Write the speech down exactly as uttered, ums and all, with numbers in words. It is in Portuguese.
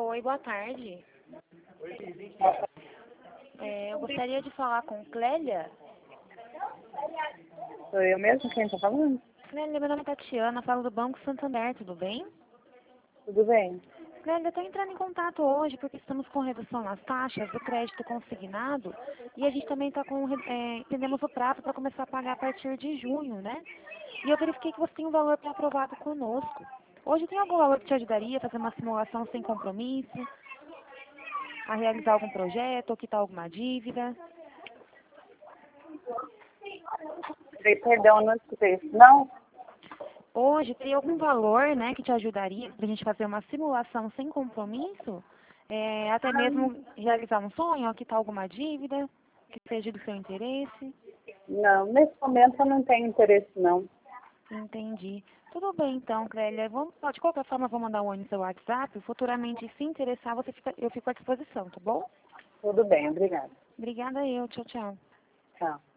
Oi, boa tarde. É, eu gostaria de falar com Clélia. Sou eu mesmo quem está falando? Clélia, meu nome é Tatiana, falo do Banco Santander, tudo bem? Tudo bem? Clélia, eu estou entrando em contato hoje porque estamos com redução nas taxas do crédito consignado e a gente também está com, é, entendemos o prazo para começar a pagar a partir de junho, né? E eu verifiquei que você tem um valor pré-aprovado conosco. Hoje tem algum valor que te ajudaria a fazer uma simulação sem compromisso, a realizar algum projeto ou quitar alguma dívida? Perdão, não escutei isso. Não? Hoje tem algum valor, né, que te ajudaria para a gente fazer uma simulação sem compromisso? É, até mesmo realizar um sonho, ou quitar alguma dívida que seja do seu interesse? Não, nesse momento eu não tenho interesse, não. Entendi. Tudo bem então, Clélia. Vamos, de qualquer forma, eu vou mandar um oi no seu WhatsApp. Futuramente, se interessar, você fica, eu fico à disposição, tá bom? Tudo bem, obrigada. Obrigada eu. Tchau, tchau. Tchau.